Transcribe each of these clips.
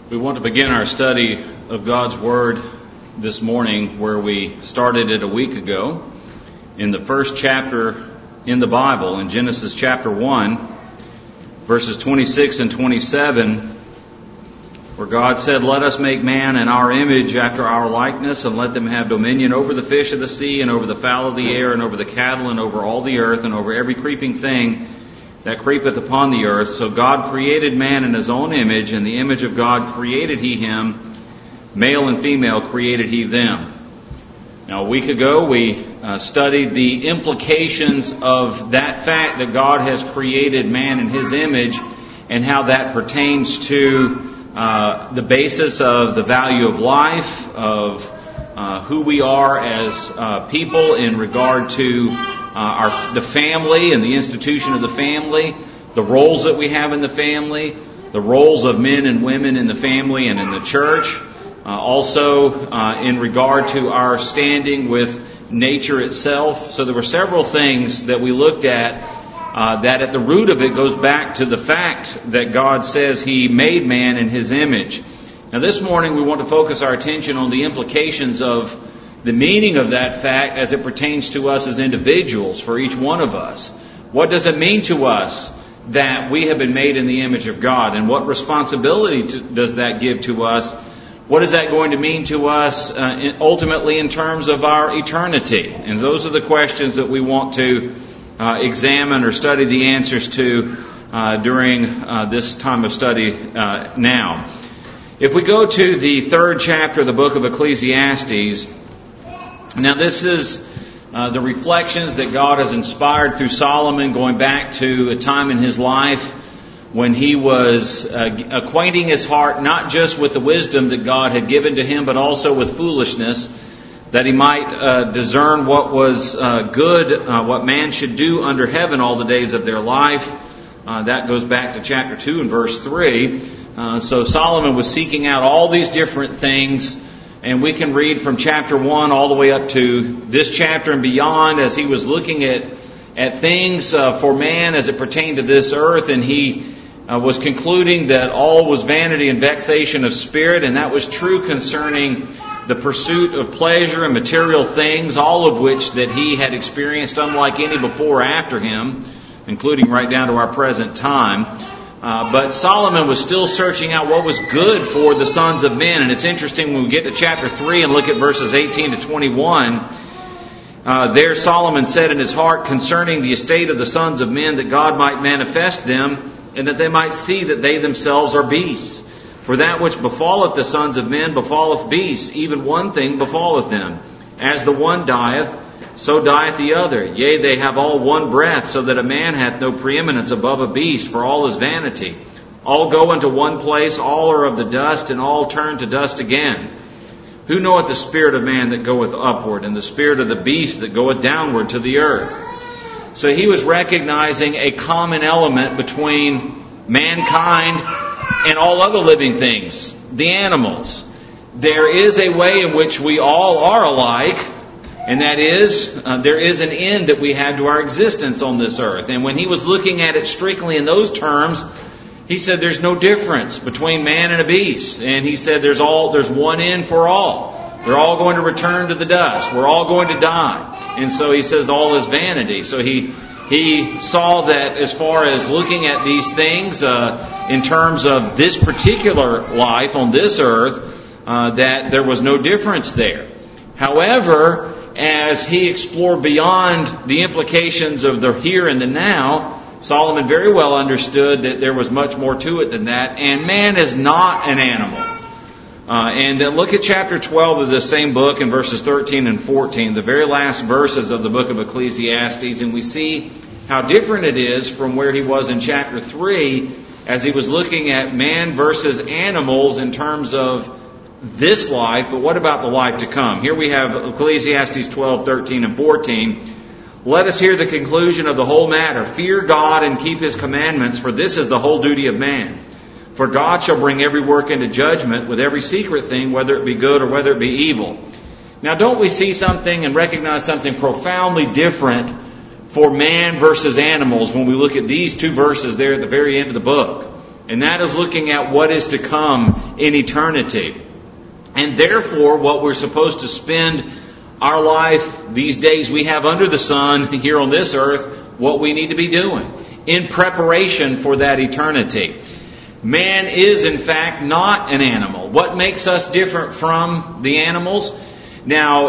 We want to begin our study of God's Word this morning where we started it a week ago in the first chapter in the Bible, in Genesis chapter 1, verses 26 and 27, where God said, "Let us make man in our image after our likeness, and let them have dominion over the fish of the sea, and over the fowl of the air, and over the cattle, and over all the earth, and over every creeping thing that creepeth upon the earth." So God created man in His own image, and the image of God created He him, male and female created He them. Now, a week ago we studied the implications of that fact that God has created man in His image, and how that pertains to the basis of the value of life, of who we are as people in regard to the family and the institution of the family, the roles that we have in the family, the roles of men and women in the family and in the church, also in regard to our standing with nature itself. So there were several things that we looked at that at the root of it goes back to the fact that God says He made man in His image. Now this morning we want to focus our attention on the implications of the meaning of that fact as it pertains to us as individuals, for each one of us. What does it mean to us that we have been made in the image of God? And what responsibility does that give to us? What is that going to mean to us ultimately in terms of our eternity? And those are the questions that we want to examine or study the answers to during this time of study now. If we go to the third chapter of the book of Ecclesiastes, now this is the reflections that God has inspired through Solomon, going back to a time in his life when he was acquainting his heart not just with the wisdom that God had given to him, but also with foolishness, that he might discern what was good, what man should do under heaven all the days of their life. That goes back to chapter 2 and verse 3. So Solomon was seeking out all these different things, and we can read from chapter 1 all the way up to this chapter and beyond as he was looking at things for man as it pertained to this earth, and he was concluding that all was vanity and vexation of spirit, and that was true concerning the pursuit of pleasure and material things, all of which that he had experienced unlike any before or after him, including right down to our present time. But Solomon was still searching out what was good for the sons of men. And it's interesting when we get to chapter 3 and look at verses 18 to 21. There Solomon said in his heart concerning the estate of the sons of men, that God might manifest them, and that they might see that they themselves are beasts. For that which befalleth the sons of men befalleth beasts, even one thing befalleth them. As the one dieth, so dieth the other. Yea, they have all one breath, so that a man hath no preeminence above a beast, for all is vanity. All go into one place, all are of the dust, and all turn to dust again. Who knoweth the spirit of man that goeth upward, and the spirit of the beast that goeth downward to the earth? So he was recognizing a common element between mankind and all other living things, the animals. There is a way in which we all are alike, and that is, there is an end that we have to our existence on this earth. And when he was looking at it strictly in those terms, he said there's no difference between man and a beast. And he said there's one end for all. They're all going to return to the dust. We're all going to die. And so he says all is vanity. So he saw that as far as looking at these things in terms of this particular life on this earth, that there was no difference there. However, as he explored beyond the implications of the here and the now, Solomon very well understood that there was much more to it than that, and man is not an animal. And look at chapter 12 of this same book in verses 13 and 14, the very last verses of the book of Ecclesiastes, and we see how different it is from where he was in chapter 3 as he was looking at man versus animals in terms of this life, but what about the life to come? Here we have Ecclesiastes 12, 13, and 14. Let us hear the conclusion of the whole matter. Fear God and keep His commandments, for this is the whole duty of man. For God shall bring every work into judgment with every secret thing, whether it be good or whether it be evil. Now, don't we see something and recognize something profoundly different for man versus animals when we look at these two verses there at the very end of the book? And that is looking at what is to come in eternity. And therefore, what we're supposed to spend our life, these days we have under the sun here on this earth, what we need to be doing in preparation for that eternity. Man is, in fact, not an animal. What makes us different from the animals? Now,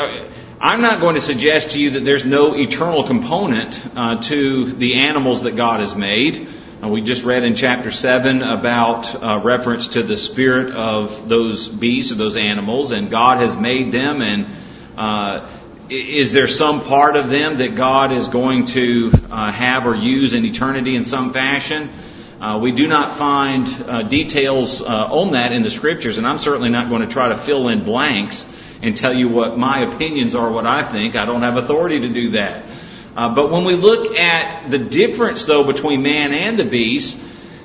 I'm not going to suggest to you that there's no eternal component to the animals that God has made. We just read in chapter 7 about reference to the spirit of those beasts, of those animals, and God has made them, and is there some part of them that God is going to have or use in eternity in some fashion? We do not find details on that in the Scriptures, and I'm certainly not going to try to fill in blanks and tell you what my opinions are, what I think. I don't have authority to do that. But when we look at the difference, though, between man and the beast,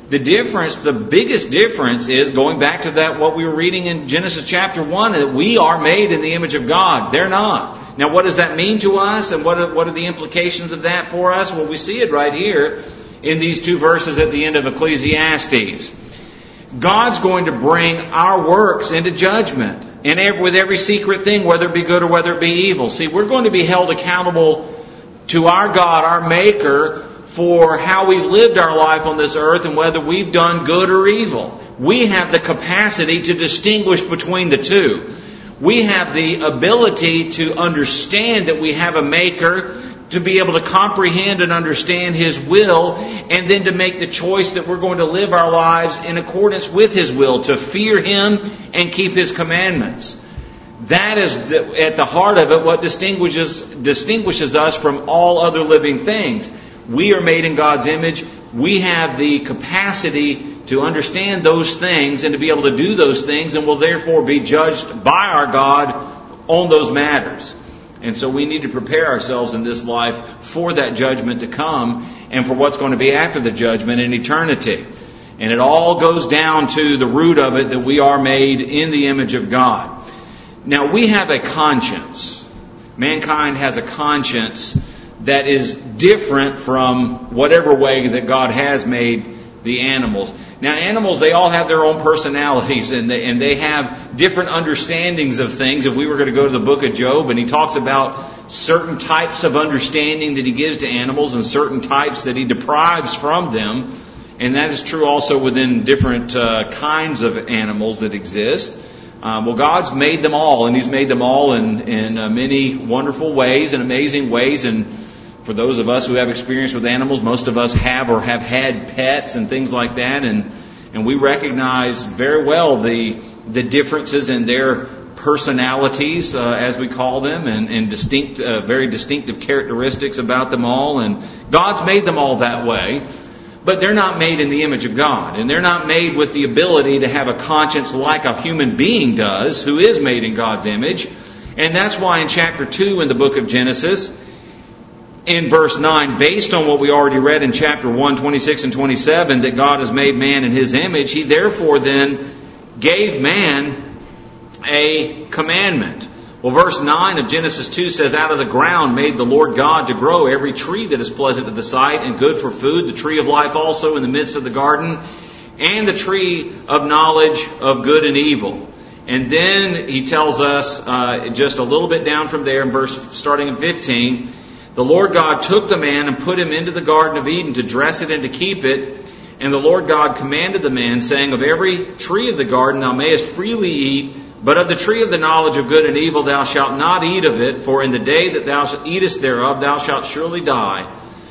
the biggest difference is, going back to that, what we were reading in Genesis chapter 1, that we are made in the image of God. They're not. Now, what does that mean to us, and what are the implications of that for us? Well, we see it right here in these two verses at the end of Ecclesiastes. God's going to bring our works into judgment, and with every secret thing, whether it be good or whether it be evil. See, we're going to be held accountable to our God, our Maker, for how we've lived our life on this earth and whether we've done good or evil. We have the capacity to distinguish between the two. We have the ability to understand that we have a Maker, to be able to comprehend and understand His will, and then to make the choice that we're going to live our lives in accordance with His will, to fear Him and keep His commandments. That is at the heart of it what distinguishes us from all other living things. We are made in God's image. We have the capacity to understand those things and to be able to do those things, and will therefore be judged by our God on those matters. And so we need to prepare ourselves in this life for that judgment to come, and for what's going to be after the judgment in eternity. And it all goes down to the root of it, that we are made in the image of God. Now, we have a conscience. Mankind has a conscience that is different from whatever way that God has made the animals. Now, animals, they all have their own personalities, and they have different understandings of things. If we were going to go to the book of Job, and he talks about certain types of understanding that he gives to animals and certain types that he deprives from them. And that is true also within different kinds of animals that exist. Well, God's made them all, and He's made them all in many wonderful ways and amazing ways. And for those of us who have experience with animals, most of us have or have had pets and things like that, and we recognize very well the differences in their personalities, as we call them, and distinct, very distinctive characteristics about them all. And God's made them all that way. But they're not made in the image of God. And they're not made with the ability to have a conscience like a human being does, who is made in God's image. And that's why in chapter 2 in the book of Genesis, in verse 9, based on what we already read in chapter 1, 26 and 27, that God has made man in His image, He therefore then gave man a commandment. Well, verse 9 of Genesis 2 says, "Out of the ground made the Lord God to grow every tree that is pleasant to the sight and good for food, the tree of life also in the midst of the garden, and the tree of knowledge of good and evil." And then he tells us, just a little bit down from there, in starting in 15, "The Lord God took the man and put him into the Garden of Eden to dress it and to keep it. And the Lord God commanded the man, saying, Of every tree of the garden thou mayest freely eat, but of the tree of the knowledge of good and evil thou shalt not eat of it, for in the day that thou eatest thereof thou shalt surely die."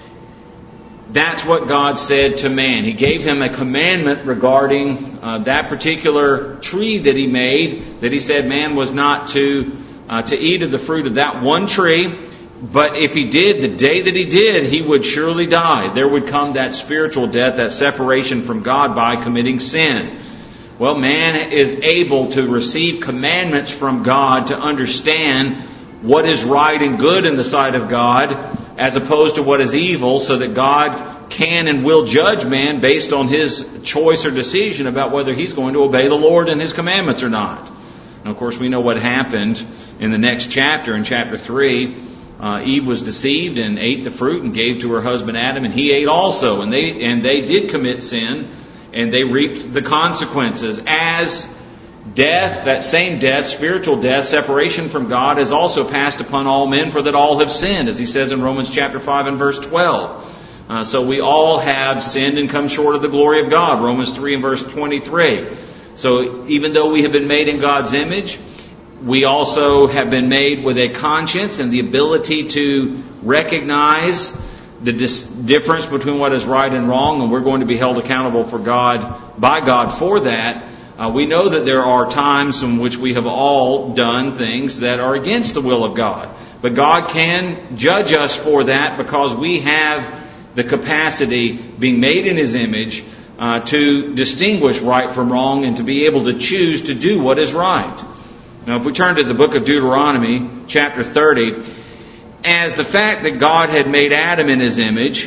That's what God said to man. He gave him a commandment regarding that particular tree that He made, that He said man was not to eat of the fruit of that one tree. But if he did, the day that he did, he would surely die. There would come that spiritual death, that separation from God by committing sin. Well, man is able to receive commandments from God to understand what is right and good in the sight of God, as opposed to what is evil, so that God can and will judge man based on his choice or decision about whether he's going to obey the Lord and His commandments or not. And of course, we know what happened in the next chapter, in chapter 3. Eve was deceived and ate the fruit and gave to her husband Adam, and he ate also. And they did commit sin. and they reaped the consequences. As death, that same death, spiritual death, separation from God, has also passed upon all men, for that all have sinned, as he says in Romans chapter 5 and verse 12. So we all have sinned and come short of the glory of God, Romans 3 and verse 23. So even though we have been made in God's image, we also have been made with a conscience and the ability to recognize the difference between what is right and wrong, and we're going to be held accountable by God for that. We know that there are times in which we have all done things that are against the will of God. But God can judge us for that because we have the capacity, being made in His image, to distinguish right from wrong and to be able to choose to do what is right. Now, if we turn to the book of Deuteronomy, chapter 30, as the fact that God had made Adam in His image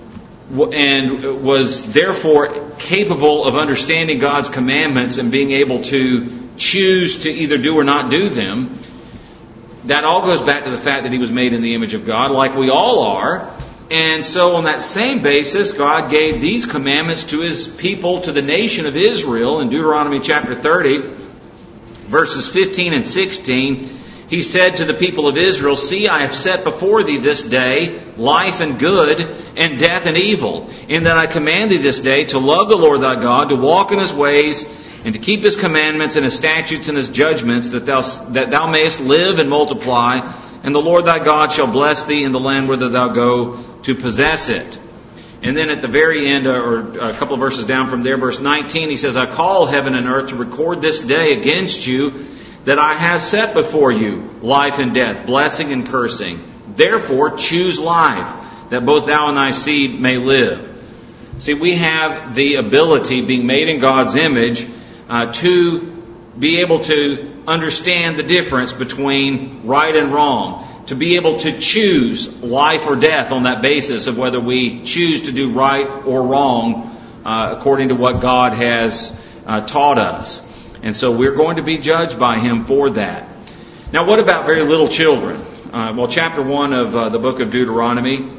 and was therefore capable of understanding God's commandments and being able to choose to either do or not do them, that all goes back to the fact that He was made in the image of God, like we all are. And so on that same basis, God gave these commandments to His people, to the nation of Israel. In Deuteronomy chapter 30, verses 15 and 16, He said to the people of Israel, "See, I have set before thee this day life and good, and death and evil, in that I command thee this day to love the Lord thy God, to walk in His ways, and to keep His commandments and His statutes and His judgments, that thou mayest live and multiply, and the Lord thy God shall bless thee in the land whither thou go to possess it." And then at the very end, or a couple of verses down from there, verse 19, He says, "I call heaven and earth to record this day against you, that I have set before you life and death, blessing and cursing. Therefore choose life, that both thou and thy seed may live." See, we have the ability, being made in God's image, to be able to understand the difference between right and wrong, to be able to choose life or death on that basis of whether we choose to do right or wrong according to what God has taught us. And so we're going to be judged by Him for that. Now, what about very little children? Well, chapter 1 of the book of Deuteronomy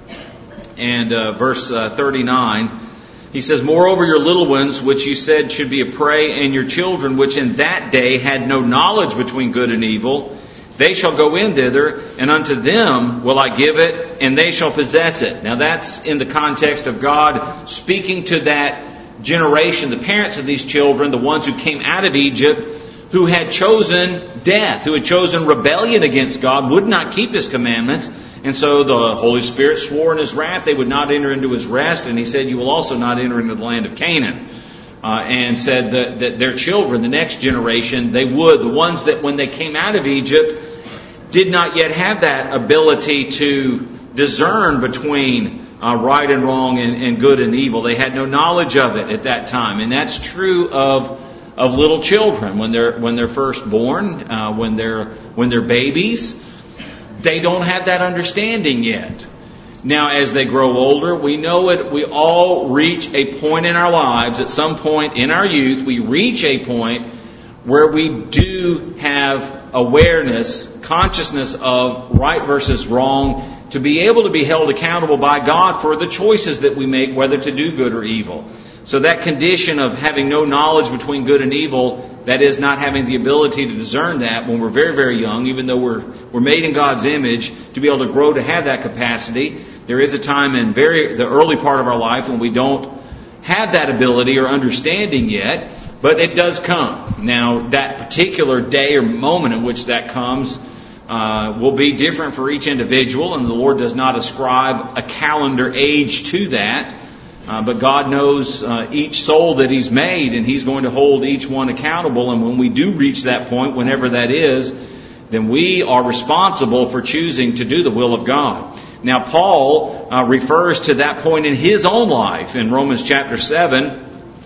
and verse 39, he says, "Moreover, your little ones, which you said should be a prey, and your children, which in that day had no knowledge between good and evil, they shall go in thither, and unto them will I give it, and they shall possess it." Now that's in the context of God speaking to that generation, the parents of these children, the ones who came out of Egypt, who had chosen death, who had chosen rebellion against God, would not keep His commandments. And so the Holy Spirit swore in His wrath they would not enter into His rest, and He said, "You will also not enter into the land of Canaan." And said that their children, the next generation, they would. The ones that when they came out of Egypt did not yet have that ability to discern between right and wrong and good and evil. They had no knowledge of it at that time. And that's true of little children when they're first born, when they're babies. They don't have that understanding yet. Now, as they grow older, we know it. We all reach a point in our lives, at some point in our youth, we reach a point where we do have awareness, consciousness of right versus wrong, to be able to be held accountable by God for the choices that we make, whether to do good or evil. So that condition of having no knowledge between good and evil, that is, not having the ability to discern that when we're very, very young, even though we're made in God's image, to be able to grow to have that capacity. There is a time in the early part of our life when we don't have that ability or understanding yet, but it does come. Now, that particular day or moment in which that comes will be different for each individual, and the Lord does not ascribe a calendar age to that. But God knows each soul that He's made, and He's going to hold each one accountable. And when we do reach that point, whenever that is, then we are responsible for choosing to do the will of God. Now, Paul refers to that point in his own life in Romans chapter 7.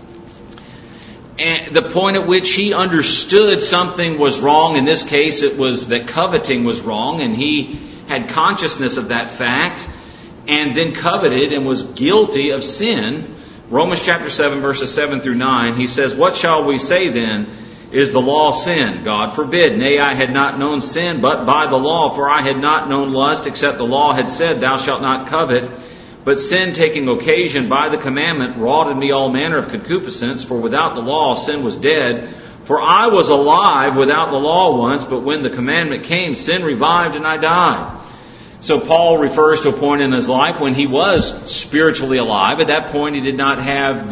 And the point at which he understood something was wrong. In this case, it was that coveting was wrong, and he had consciousness of that fact, and then coveted and was guilty of sin. Romans chapter 7, verses 7 through 9, he says, "What shall we say then? Is the law sin? God forbid. Nay, I had not known sin but by the law, for I had not known lust, except the law had said, Thou shalt not covet. But sin, taking occasion by the commandment, wrought in me all manner of concupiscence, for without the law sin was dead. For I was alive without the law once, but when the commandment came, sin revived and I died. So Paul refers to a point in his life when he was spiritually alive. At that point, he did not have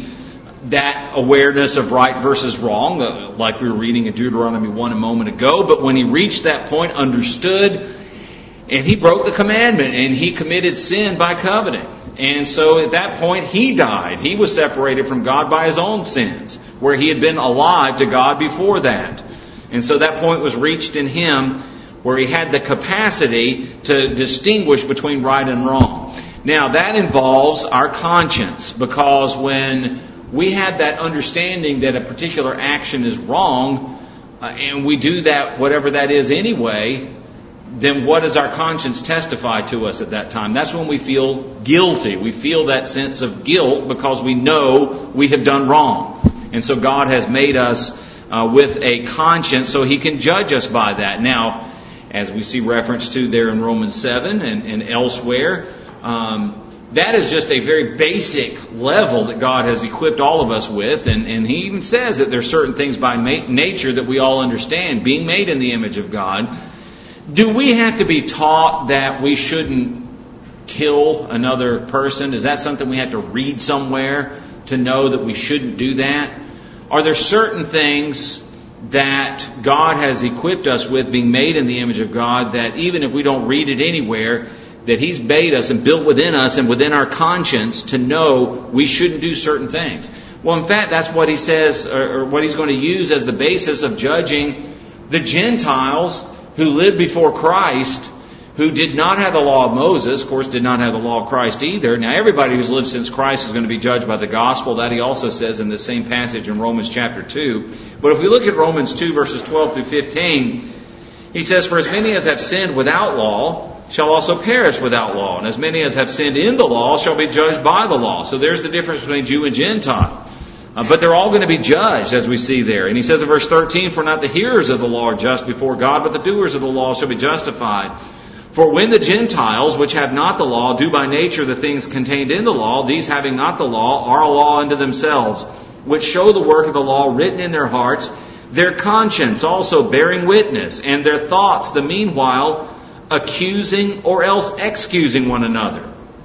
that awareness of right versus wrong, like we were reading in Deuteronomy 1 a moment ago. But when he reached that point, understood, and he broke the commandment, and he committed sin by coveting. And so at that point, he died. He was separated from God by his own sins, where he had been alive to God before that. And so that point was reached in him, where he had the capacity to distinguish between right and wrong. Now, that involves our conscience, because when we have that understanding that a particular action is wrong, and we do that, whatever that is anyway, then what does our conscience testify to us at that time? That's when we feel guilty. We feel that sense of guilt because we know we have done wrong. And so God has made us with a conscience so He can judge us by that. Now, as we see reference to there in Romans 7 and elsewhere, that is just a very basic level that God has equipped all of us with. And He even says that there's certain things by nature that we all understand, being made in the image of God. Do we have to be taught that we shouldn't kill another person? Is that something we have to read somewhere to know that we shouldn't do that? Are there certain things that God has equipped us with, being made in the image of God, that even if we don't read it anywhere, that He's made us and built within us and within our conscience to know we shouldn't do certain things? Well, in fact, that's what He says, or what He's going to use as the basis of judging the Gentiles who lived before Christ, who did not have the law of Moses, of course did not have the law of Christ either. Now everybody who's lived since Christ is going to be judged by the gospel. That He also says in the same passage in Romans chapter 2. But if we look at Romans 2 verses 12 through 15, he says, "For as many as have sinned without law shall also perish without law. And as many as have sinned in the law shall be judged by the law." So there's the difference between Jew and Gentile. But they're all going to be judged, as we see there. And he says in verse 13, "For not the hearers of the law are just before God, but the doers of the law shall be justified. For when the Gentiles, which have not the law, do by nature the things contained in the law, these having not the law are a law unto themselves, which show the work of the law written in their hearts, their conscience also bearing witness, and their thoughts the meanwhile accusing or else excusing one another."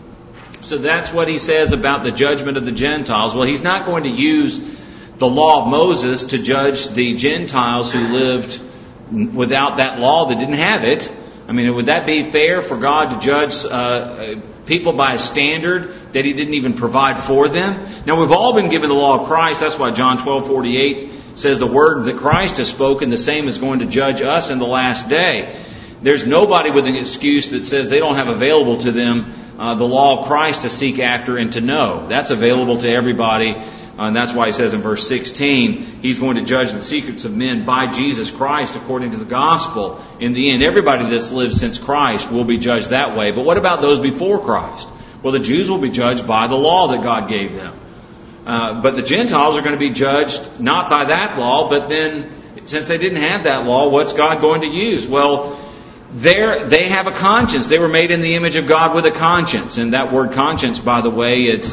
So that's what he says about the judgment of the Gentiles. Well, he's not going to use the law of Moses to judge the Gentiles who lived without that law, that didn't have it. I mean, would that be fair for God to judge people by a standard that He didn't even provide for them? Now, we've all been given the law of Christ. That's why John 12:48 says the word that Christ has spoken, the same is going to judge us in the last day. There's nobody with an excuse that says they don't have available to them the law of Christ to seek after and to know. That's available to everybody. And that's why he says in verse 16, He's going to judge the secrets of men by Jesus Christ according to the gospel. In the end, everybody that's lived since Christ will be judged that way. But what about those before Christ? Well, the Jews will be judged by the law that God gave them. But the Gentiles are going to be judged not by that law, but then, since they didn't have that law, what's God going to use? Well, they have a conscience. They were made in the image of God with a conscience. And that word conscience, by the way, it's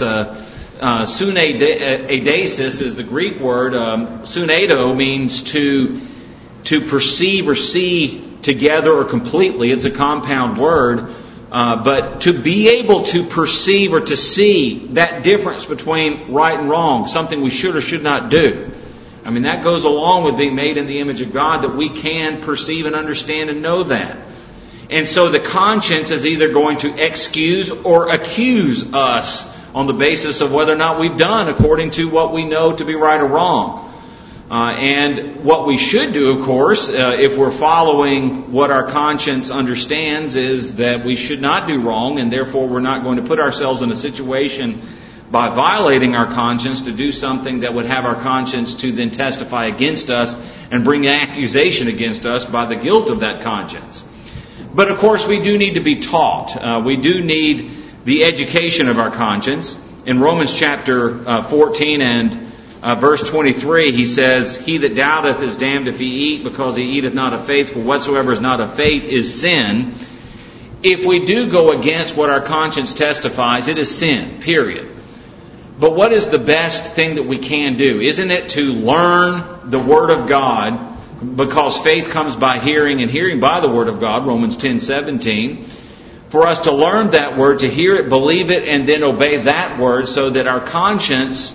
suneidesis is the Greek word. Suneido means to perceive or see together or completely. It's a compound word. But to be able to perceive or to see that difference between right and wrong, something we should or should not do. I mean, that goes along with being made in the image of God, that we can perceive and understand and know that. And so the conscience is either going to excuse or accuse us on the basis of whether or not we've done according to what we know to be right or wrong. And what we should do, of course, if we're following what our conscience understands, is that we should not do wrong, and therefore we're not going to put ourselves in a situation by violating our conscience to do something that would have our conscience to then testify against us and bring an accusation against us by the guilt of that conscience. But of course we do need to be taught. We do need the education of our conscience. In Romans chapter 14 and verse 23, he says, "He that doubteth is damned if he eat, because he eateth not of faith, for whatsoever is not of faith is sin." if we do go against what our conscience testifies, it is sin, period. But what is the best thing that we can do? Isn't it to learn the Word of God, because faith comes by hearing and hearing by the Word of God, Romans 10:17. For us to learn that Word, to hear it, believe it, and then obey that Word so that our conscience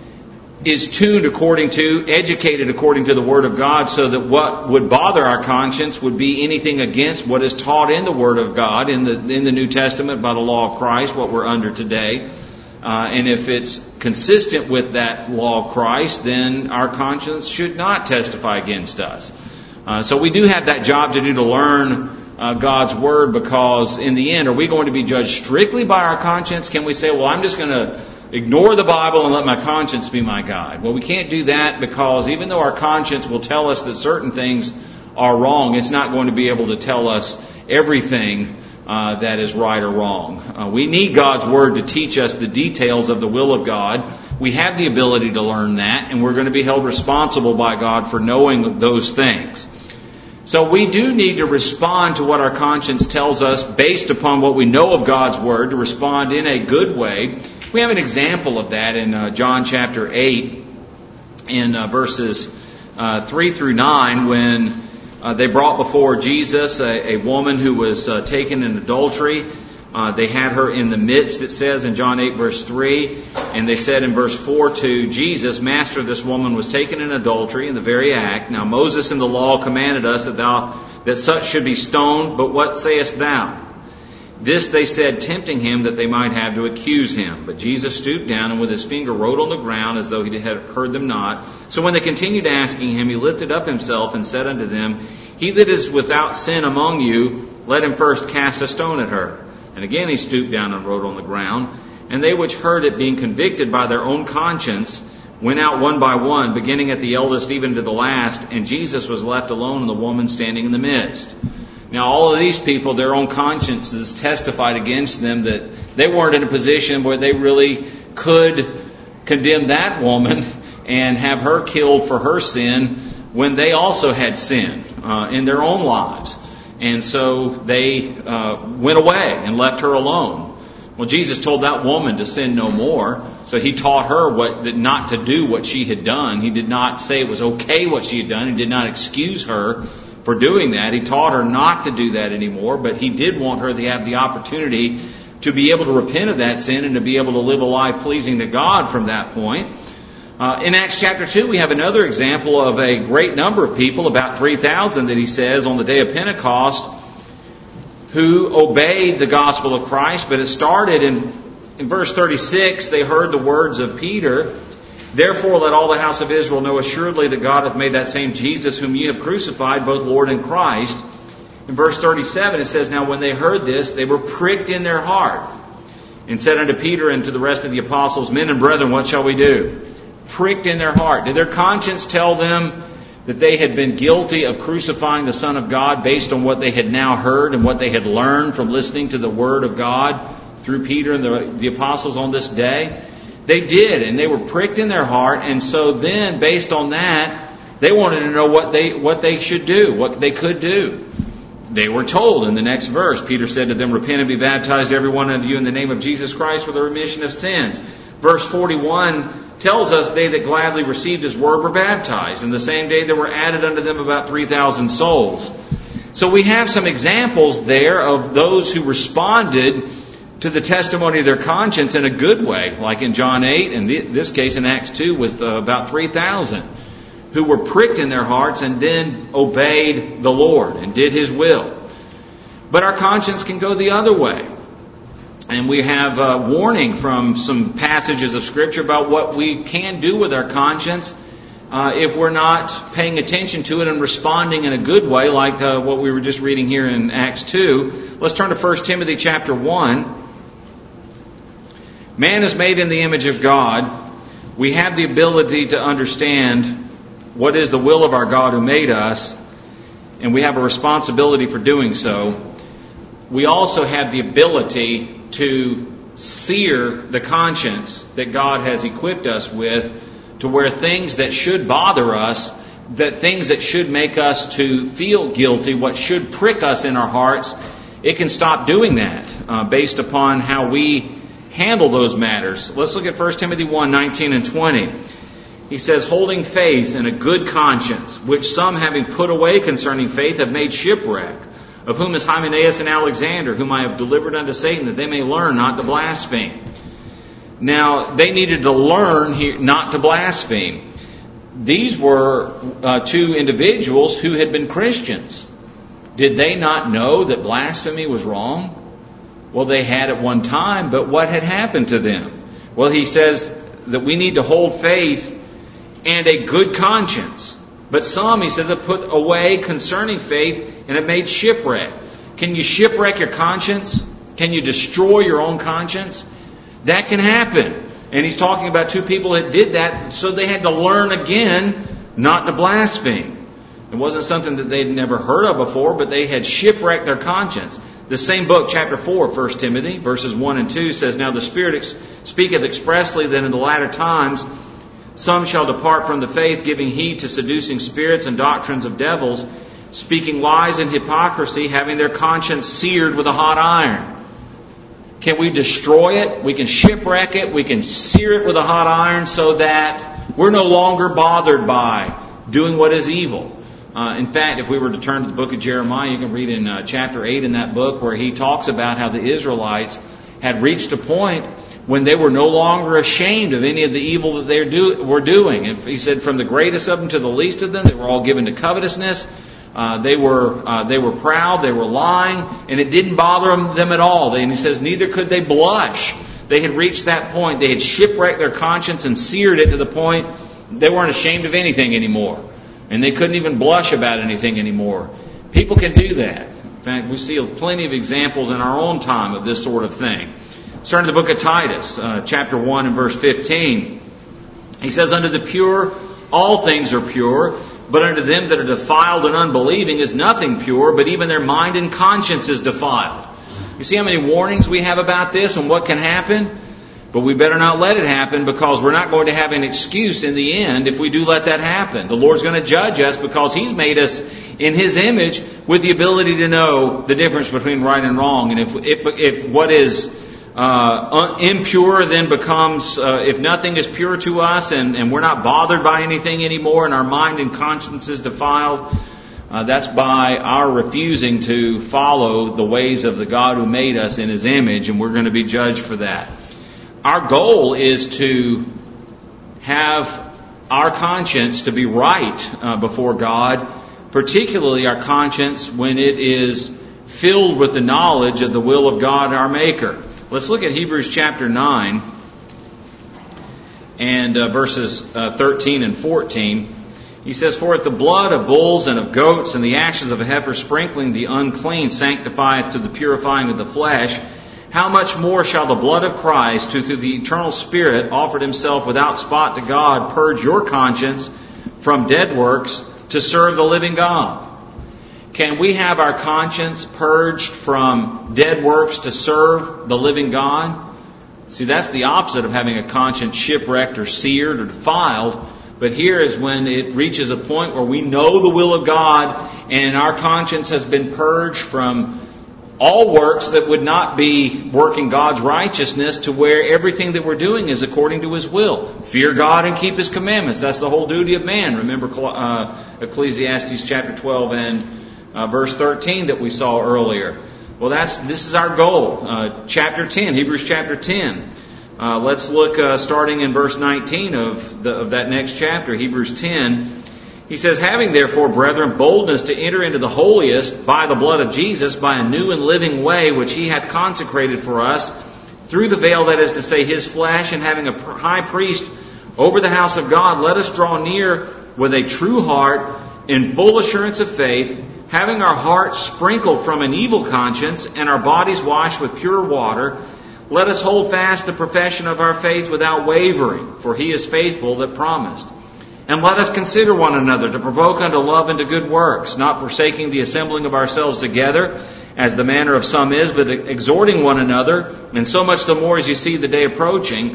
is tuned educated according to the Word of God, so that what would bother our conscience would be anything against what is taught in the Word of God, in the New Testament by the law of Christ, what we're under today. And if it's consistent with that law of Christ, then our conscience should not testify against us. So we do have that job to do, to learn God's Word, because in the end, are we going to be judged strictly by our conscience? Can we say, well, I'm just going to ignore the Bible and let my conscience be my guide? Well, we can't do that, because even though our conscience will tell us that certain things are wrong, it's not going to be able to tell us everything that is right or wrong. We need God's Word to teach us the details of the will of God. We have the ability to learn that, and we're going to be held responsible by God for knowing those things. So we do need to respond to what our conscience tells us based upon what we know of God's Word, to respond in a good way. We have an example of that in John chapter 8, in verses 3 through 9, when they brought before Jesus a woman who was taken in adultery. They had her in the midst, it says in John 8 verse 3. And they said in verse 4 to Jesus, Master, this woman was taken in adultery in the very act. Now Moses in the law commanded us that such should be stoned, but what sayest thou? This they said, tempting him that they might have to accuse him. But Jesus stooped down and with his finger wrote on the ground as though he had heard them not. So when they continued asking him, he lifted up himself and said unto them, He that is without sin among you, let him first cast a stone at her. And again he stooped down and wrote on the ground. And they which heard it, being convicted by their own conscience, went out one by one, beginning at the eldest even to the last. And Jesus was left alone, and the woman standing in the midst. Now, all of these people, their own consciences testified against them that they weren't in a position where they really could condemn that woman and have her killed for her sin when they also had sin in their own lives. And so they went away and left her alone. Well, Jesus told that woman to sin no more. So he taught her not to do what she had done. He did not say it was okay what she had done. He did not excuse her for doing that. He taught her not to do that anymore, but he did want her to have the opportunity to be able to repent of that sin and to be able to live a life pleasing to God from that point. In Acts chapter 2, we have another example of a great number of people, about 3,000 that he says on the day of Pentecost, who obeyed the gospel of Christ. But it started in verse 36, they heard the words of Peter, Therefore let all the house of Israel know assuredly that God hath made that same Jesus whom ye have crucified, both Lord and Christ. In verse 37 it says, Now when they heard this, they were pricked in their heart, and said unto Peter and to the rest of the apostles, Men and brethren, what shall we do? Pricked in their heart. Did their conscience tell them that they had been guilty of crucifying the Son of God based on what they had now heard and what they had learned from listening to the Word of God through Peter and the apostles on this day? They did, and they were pricked in their heart, and so then, based on that, they wanted to know what they should do, what they could do. They were told in the next verse, Peter said to them, Repent and be baptized every one of you in the name of Jesus Christ for the remission of sins. Verse 41 tells us they that gladly received his word were baptized, and the same day there were added unto them about 3,000 souls. So we have some examples there of those who responded to the testimony of their conscience in a good way, like in John 8, and this case in Acts 2 with about 3,000, who were pricked in their hearts and then obeyed the Lord and did His will. But our conscience can go the other way. And we have a warning from some passages of Scripture about what we can do with our conscience if we're not paying attention to it and responding in a good way, like what we were just reading here in Acts 2. Let's turn to 1 Timothy chapter 1. Man is made in the image of God. We have the ability to understand what is the will of our God who made us, and we have a responsibility for doing so. We also have the ability to sear the conscience that God has equipped us with, to where things that should bother us, that things that should make us to feel guilty, what should prick us in our hearts, it can stop doing that based upon how we handle those matters. Let's look at 1 Timothy 1:19 and 20. He says, holding faith and a good conscience, which some having put away concerning faith have made shipwreck, of whom is Hymenaeus and Alexander, whom I have delivered unto Satan, that they may learn not to blaspheme. Now, they needed to learn here not to blaspheme. These were two individuals who had been Christians. Did they not know that blasphemy was wrong? Well, they had at one time, but what had happened to them? Well, he says that we need to hold faith and a good conscience. But some, he says, have put away concerning faith and have made shipwreck. Can you shipwreck your conscience? Can you destroy your own conscience? That can happen. And he's talking about two people that did that, so they had to learn again not to blaspheme. It wasn't something that they'd never heard of before, but they had shipwrecked their conscience. The same book, chapter 4, 1 Timothy, verses 1 and 2 says, Now the Spirit speaketh expressly that in the latter times some shall depart from the faith, giving heed to seducing spirits and doctrines of devils, speaking lies and hypocrisy, having their conscience seared with a hot iron. Can we destroy it? We can shipwreck it. We can sear it with a hot iron so that we're no longer bothered by doing what is evil. In fact, if we were to turn to the book of Jeremiah, you can read in chapter 8 in that book where he talks about how the Israelites had reached a point when they were no longer ashamed of any of the evil that they were doing. And he said from the greatest of them to the least of them, they were all given to covetousness. They were proud, they were lying, and it didn't bother them at all. And he says neither could they blush. They had reached that point. They had shipwrecked their conscience and seared it to the point they weren't ashamed of anything anymore. And they couldn't even blush about anything anymore. People can do that. In fact, we see plenty of examples in our own time of this sort of thing. Let's turn to the book of Titus, chapter 1 and verse 15. He says, Unto the pure all things are pure, but unto them that are defiled and unbelieving is nothing pure, but even their mind and conscience is defiled. You see how many warnings we have about this and what can happen? But we better not let it happen, because we're not going to have an excuse in the end if we do let that happen. The Lord's going to judge us because He's made us in His image with the ability to know the difference between right and wrong. And if what is impure then becomes, if nothing is pure to us and we're not bothered by anything anymore and our mind and conscience is defiled, that's by our refusing to follow the ways of the God who made us in His image, and we're going to be judged for that. Our goal is to have our conscience to be right before God, particularly our conscience when it is filled with the knowledge of the will of God our Maker. Let's look at Hebrews chapter 9 and verses 13 and 14. He says, For if the blood of bulls and of goats and the ashes of a heifer sprinkling the unclean sanctifieth to the purifying of the flesh, how much more shall the blood of Christ, who through the eternal Spirit offered Himself without spot to God, purge your conscience from dead works to serve the living God? Can we have our conscience purged from dead works to serve the living God? See, that's the opposite of having a conscience shipwrecked or seared or defiled. But here is when it reaches a point where we know the will of God and our conscience has been purged from all works that would not be working God's righteousness, to where everything that we're doing is according to His will. Fear God and keep His commandments. That's the whole duty of man. Remember Ecclesiastes chapter 12 and verse 13 that we saw earlier. Well, this is our goal. Chapter 10, Hebrews chapter 10. Let's look starting in verse 19 of that next chapter, Hebrews 10. He says, Having therefore, brethren, boldness to enter into the holiest by the blood of Jesus, by a new and living way which He hath consecrated for us, through the veil, that is to say, His flesh, and having a high priest over the house of God, let us draw near with a true heart, in full assurance of faith, having our hearts sprinkled from an evil conscience, and our bodies washed with pure water. Let us hold fast the profession of our faith without wavering, for He is faithful that promised. And let us consider one another to provoke unto love and to good works, not forsaking the assembling of ourselves together, as the manner of some is, but exhorting one another, and so much the more as you see the day approaching.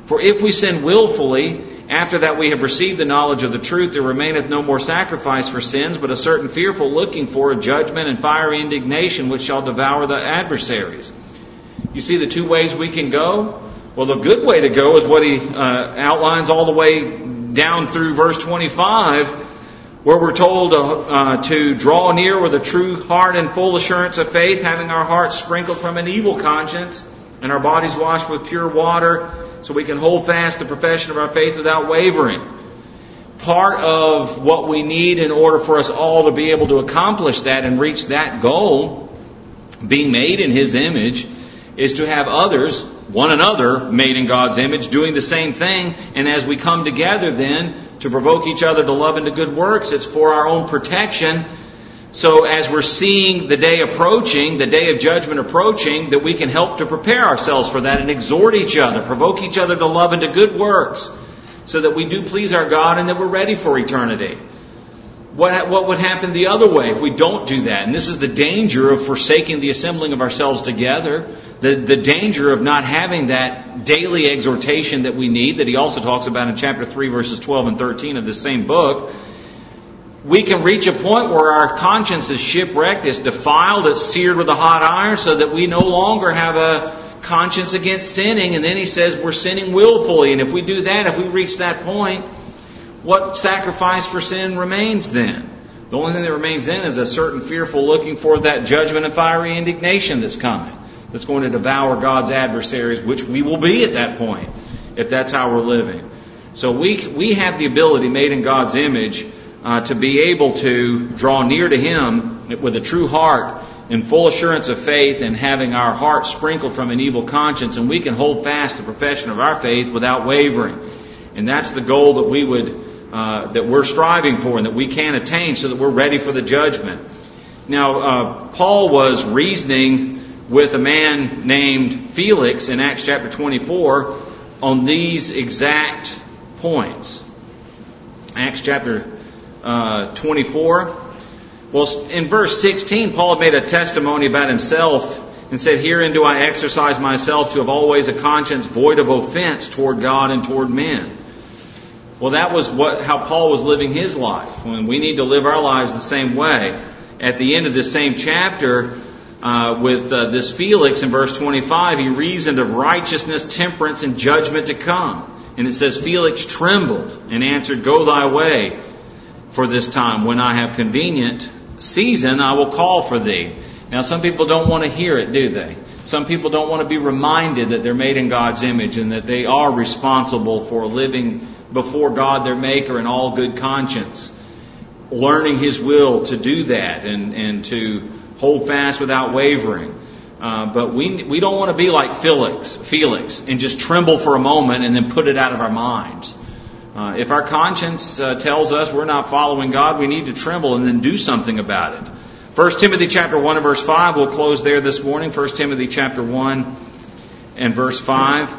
For if we sin willfully, after that we have received the knowledge of the truth, there remaineth no more sacrifice for sins, but a certain fearful looking for a judgment and fiery indignation which shall devour the adversaries. You see the two ways we can go? Well, the good way to go is what he outlines all the way down through verse 25, where we're told to draw near with a true heart and full assurance of faith, having our hearts sprinkled from an evil conscience and our bodies washed with pure water, so we can hold fast the profession of our faith without wavering. Part of what we need in order for us all to be able to accomplish that and reach that goal, being made in His image, is to have others, one another, made in God's image, doing the same thing. And as we come together then to provoke each other to love and to good works, it's for our own protection. So as we're seeing the day approaching, the day of judgment approaching, that we can help to prepare ourselves for that and exhort each other, provoke each other to love and to good works, so that we do please our God and that we're ready for eternity. What would happen the other way if we don't do that? And this is the danger of forsaking the assembling of ourselves together, the danger of not having that daily exhortation that we need, that he also talks about in chapter 3, verses 12 and 13 of this same book. We can reach a point where our conscience is shipwrecked, it's defiled, it's seared with a hot iron, so that we no longer have a conscience against sinning. And then he says we're sinning willfully. And if we do that, if we reach that point, what sacrifice for sin remains then? The only thing that remains then is a certain fearful looking for that judgment and fiery indignation that's coming, that's going to devour God's adversaries, which we will be at that point, if that's how we're living. So we have the ability, made in God's image, to be able to draw near to Him with a true heart in full assurance of faith and having our hearts sprinkled from an evil conscience, and we can hold fast the profession of our faith without wavering. And that's the goal that we're striving for and that we can attain, so that we're ready for the judgment. Now, Paul was reasoning with a man named Felix in Acts chapter 24 on these exact points. Acts chapter 24. Well, in verse 16, Paul had made a testimony about himself and said, "Herein do I exercise myself to have always a conscience void of offense toward God and toward men." Well, that was how Paul was living his life. When we need to live our lives the same way. At the end of this same chapter, with this Felix in verse 25, he reasoned of righteousness, temperance, and judgment to come. And it says, "Felix trembled and answered, Go thy way for this time. When I have convenient season, I will call for thee." Now, some people don't want to hear it, do they? Some people don't want to be reminded that they're made in God's image and that they are responsible for living before God, their Maker, in all good conscience, learning His will to do that and to hold fast without wavering. But we don't want to be like Felix and just tremble for a moment and then put it out of our minds. If our conscience tells us we're not following God, we need to tremble and then do something about it. 1 Timothy chapter 1 and verse 5, we'll close there this morning. 1 Timothy chapter 1 and verse 5.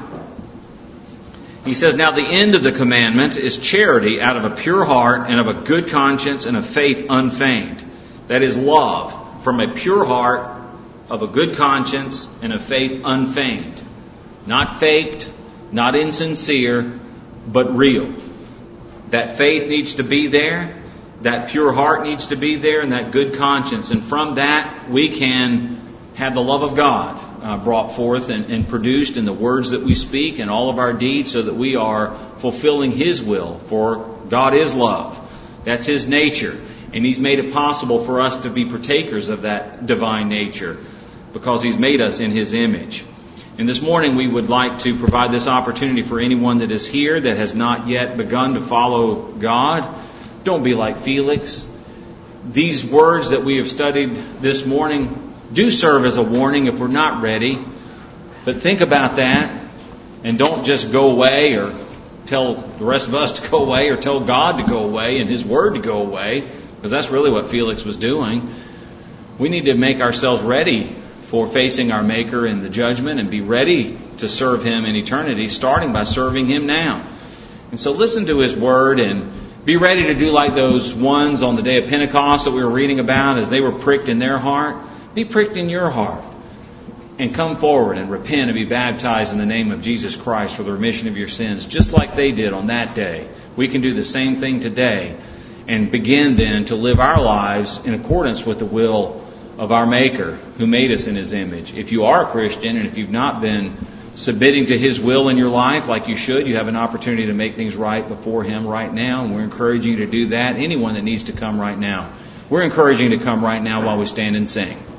He says, "Now the end of the commandment is charity out of a pure heart and of a good conscience and of faith unfeigned." That is love from a pure heart, of a good conscience, and of faith unfeigned. Not faked, not insincere, but real. That faith needs to be there. That pure heart needs to be there, and that good conscience. And from that, we can have the love of God brought forth and produced in the words that we speak and all of our deeds, so that we are fulfilling His will. For God is love. That's His nature. And He's made it possible for us to be partakers of that divine nature, because He's made us in His image. And this morning we would like to provide this opportunity for anyone that is here that has not yet begun to follow God. Don't be like Felix. These words that we have studied this morning do serve as a warning if we're not ready. But think about that, and don't just go away or tell the rest of us to go away or tell God to go away and His Word to go away, because that's really what Felix was doing. We need to make ourselves ready for facing our Maker in the judgment and be ready to serve Him in eternity, starting by serving Him now. And so listen to His Word and be ready to do like those ones on the day of Pentecost that we were reading about, as they were pricked in their heart. Be pricked in your heart. and come forward and repent and be baptized in the name of Jesus Christ for the remission of your sins, just like they did on that day. We can do the same thing today and begin then to live our lives in accordance with the will of our Maker who made us in His image. If you are a Christian and if you've not been submitting to His will in your life like you should, you have an opportunity to make things right before Him right now, and we're encouraging you to do that. Anyone that needs to come right now, we're encouraging you to come right now while we stand and sing.